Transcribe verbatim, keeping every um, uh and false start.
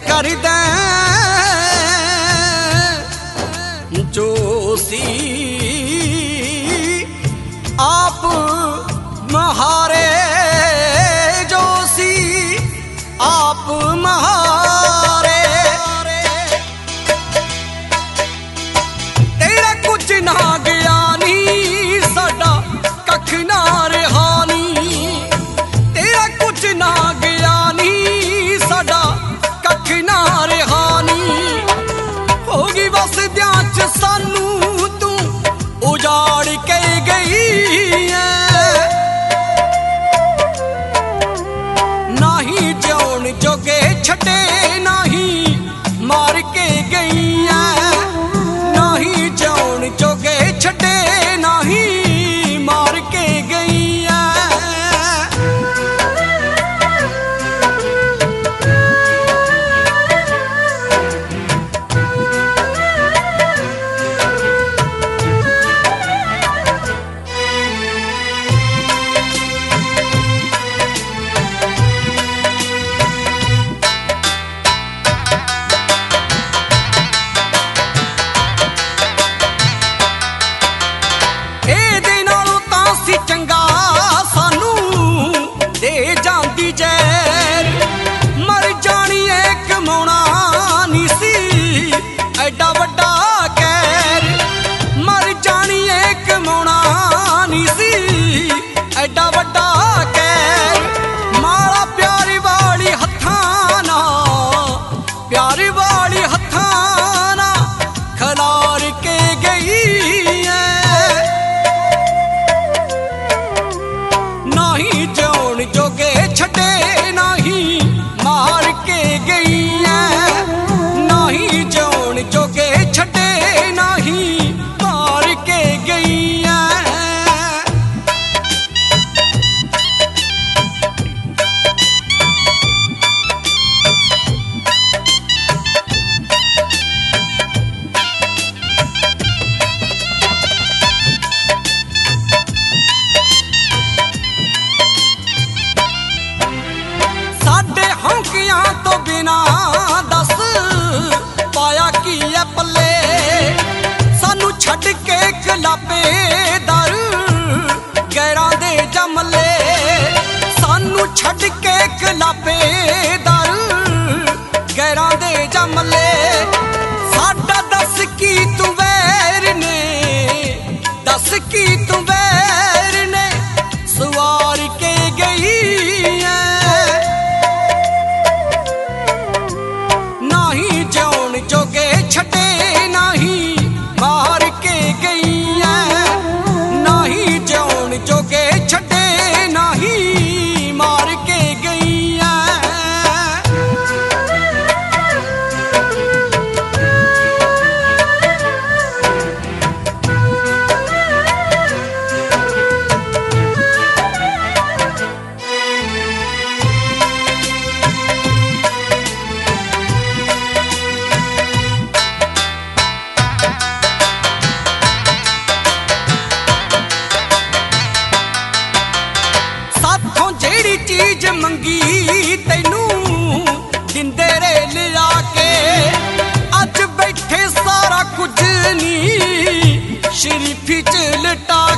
करदा जो सी आप महारे, जो सी आप महारे। तेरा कुछ ना गया नी, साडा कख ना रहा नी। तेरा कुछ ना गया नी, साडा कख ना रहा नी। होगी वसदियां च सानू तू उजाड़ के गई है। नाही जिउण जोगे छड्डे, नाही मार के गई है। नाही जिउण जोगे छड्डे, नाही मार के गई है। चंगा सानू दे जांदी जैर, मर जानी है कमाउणा नी सी एडा वड्डा कैर। मर जानी है कमाउणा नी सी एडा वड्डा कैर। माला प्यारी वाली हत्थां नाल, प्यारी वाली हत्थां नाल खलार के गई है। नाही जिउण जोगे छड्डे, नाही मार के गई है। नाही जिउण जोगे छड्डे, नाही मार के गई है। साडे हौंकियां तो बिना दस पाया की है पल्ले। सानू छड्ड के कलापे दर गैरां दे जमले। सानू छड्ड के कलापे दर गैरां दे जमले। साडा दस की तू वैर ने, दस की तू वैर ने सवार के गई है। नाही जिउण जोगे छड्डे, नाही मार के गई है। नाही जिउण जोगे छड्डे, नाही मार के गई है। साथों जेड़ी चीज मंगी तैनू दिंदे रे लिया के। अज बैठे सारा कुछ नी शरीफी च लटा